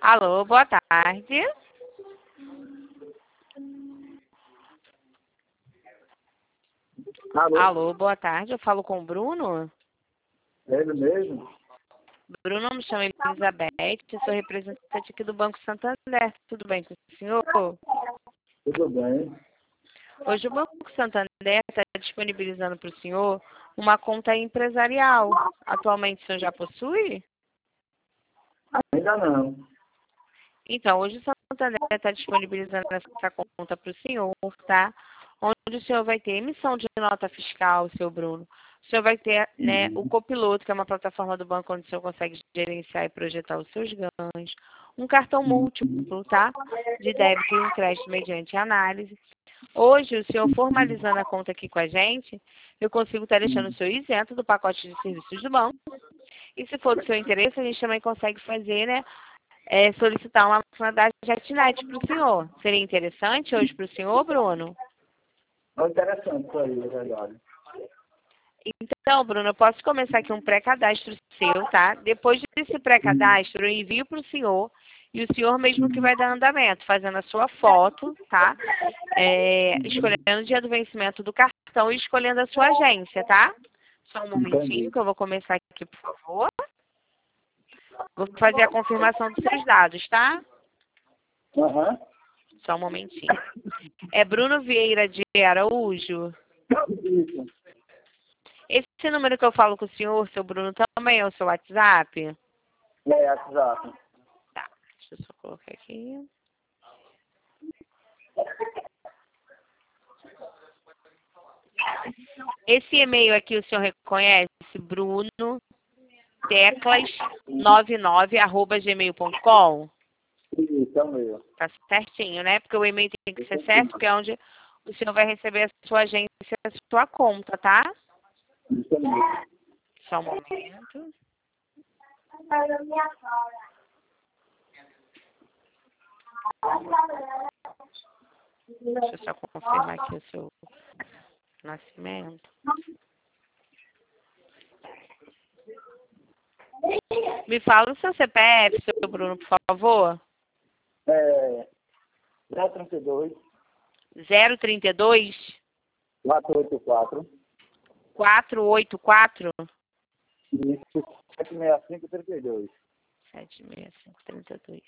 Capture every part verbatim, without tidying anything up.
Alô, boa tarde. Alô? Alô, boa tarde. Eu falo com o Bruno. É ele mesmo? Bruno, me chamo Elizabeth, eu sou representante aqui do Banco Santander. Tudo bem com o senhor? Tudo bem. Hoje o Banco Santander está disponibilizando para o senhor uma conta empresarial. Atualmente o senhor já possui? Ainda não. Então, hoje o Santander está disponibilizando essa conta para o senhor, tá? Onde o senhor vai ter emissão de nota fiscal, seu Bruno. O senhor vai ter, né, o Copiloto, que é uma plataforma do banco onde o senhor consegue gerenciar e projetar os seus ganhos. Um cartão múltiplo, tá? De débito e um crédito mediante análise. Hoje, o senhor formalizando a conta aqui com a gente, eu consigo estar deixando o senhor isento do pacote de serviços do banco. E se for do seu interesse, a gente também consegue fazer, né, é, solicitar uma máquina da JetNet para o senhor. Seria interessante hoje para o senhor, Bruno? É interessante isso aí, é verdade. Então, Bruno, eu posso começar aqui um pré-cadastro seu, tá? Depois desse pré-cadastro, eu envio para o senhor e o senhor mesmo que vai dar andamento, fazendo a sua foto, tá? É, escolhendo o dia do vencimento do cartão e escolhendo a sua agência, tá? Só um momentinho Entendi. que eu vou começar aqui, por favor. Vou fazer a confirmação dos seus dados, tá? Aham. Só um momentinho. É Bruno Vieira de Araújo. Isso. Esse número que eu falo com o senhor, seu Bruno, também é o seu WhatsApp? É, exato. Tá, deixa eu só colocar aqui. Esse e-mail aqui o senhor reconhece? Bruno teclas noventa e nove arroba gmail ponto com? Isso, é o meu. Tá certinho, né? Porque o e-mail tem que ser certo, porque é onde o senhor vai receber a sua agência, a sua conta, tá? Isso é meu. Só um momento. Deixa eu só confirmar aqui o seu nascimento. Me fala o seu C P F, seu Bruno, por favor. É zero trinta e dois, zero trinta e dois, quatrocentos e oitenta e quatro, quatrocentos e oitenta e quatro, isso, sete seis cinco, trinta e dois. sete seis cinco, trinta e dois.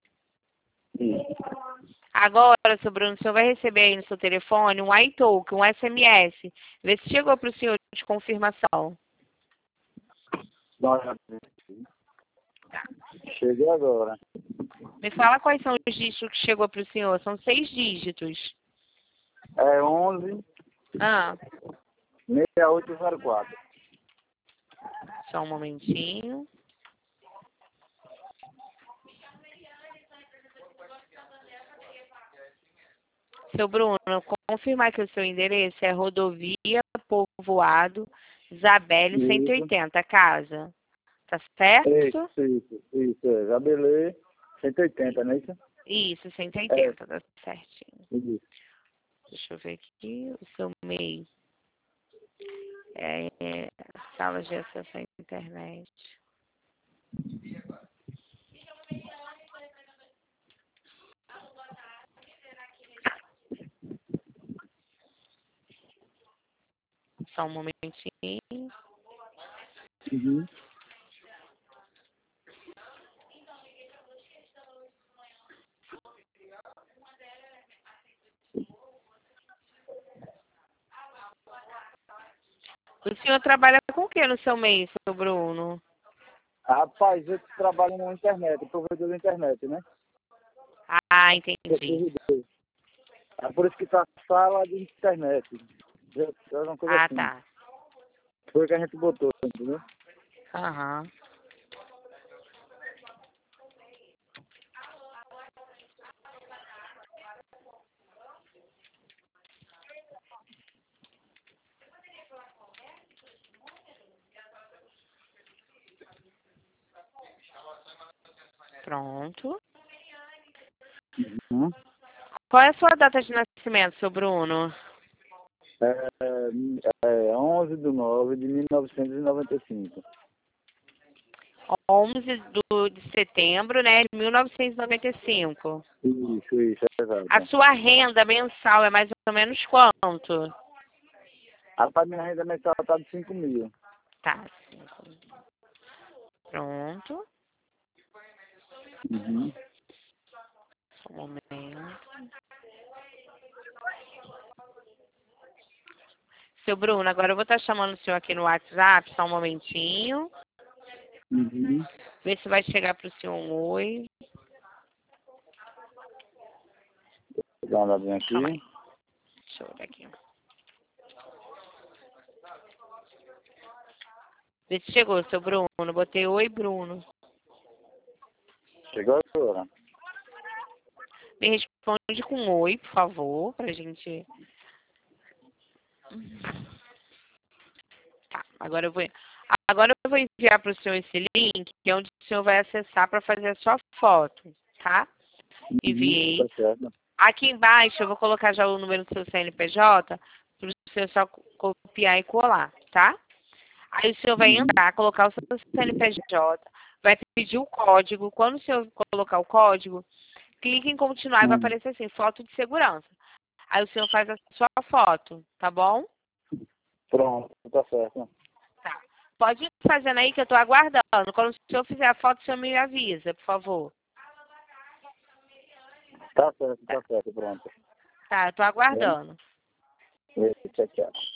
Isso. Agora, seu Bruno, o senhor vai receber aí no seu telefone um iTalk, um S M S. Vê se chegou para o senhor de confirmação. Dá uma olhada. Cheguei agora. Me fala quais são os dígitos que chegou para o senhor. São seis dígitos. É onze, Ah, sessenta e oito zero quatro. só um momentinho. Seu Bruno, confirmar que o seu endereço é Rodovia Povoado Isabelle cento e oitenta, casa. Tá certo? Isso, isso, isso. É. Jabelê, cento e oitenta, não é isso? Isso, cento e oitenta, tá certinho. Isso. Deixa eu ver aqui o seu e-mail. É, é, sala de acesso à internet. Só um momentinho. Uhum. O senhor trabalha com o que no seu e-mail, seu Bruno? Rapaz, eu trabalho na internet, provedor da internet, né? Ah, Sou entendi. provedor. É por isso que tá sala de internet. É uma coisa Ah, assim. tá. Foi o que a gente botou, entendeu? Aham. Pronto. Uhum. Qual é a sua data de nascimento, seu Bruno? É, é onze de nove de mil novecentos e noventa e cinco. onze do, de setembro, né, de mil novecentos e noventa e cinco. Isso, isso, é exato. A sua renda mensal é mais ou menos quanto? A minha renda mensal está de cinco mil. Tá, cinco. Pronto. Uhum. Só um momento. Seu Bruno, agora eu vou estar chamando o senhor aqui no WhatsApp, só um momentinho. Uhum. Ver se vai chegar para o senhor um oi. Vou dar uma olhadinha aqui. Calma aí. Deixa eu ver aqui. Vê se chegou, seu Bruno. Botei oi, Bruno. Chegou agora. Me responde com oi, por favor, pra gente... Tá, agora eu vou... Agora eu vou enviar para o senhor esse link, que é onde o senhor vai acessar para fazer a sua foto, tá? Enviei. Uhum, tá certo. Aqui embaixo eu vou colocar já o número do seu C N P J, para o senhor só copiar e colar, tá? Aí o senhor vai Uhum. entrar, colocar o seu C N P J, vai pedir o código. Quando o senhor colocar o código, clique em continuar e vai Uhum. aparecer assim, foto de segurança. Aí o senhor faz a sua foto, tá bom? Pronto, tá certo. Tá. Pode ir fazendo aí que eu tô aguardando. Quando o senhor fizer a foto, o senhor me avisa, por favor. Tá certo, tá certo, pronto. Tá, eu tô aguardando. Tchau, tchau.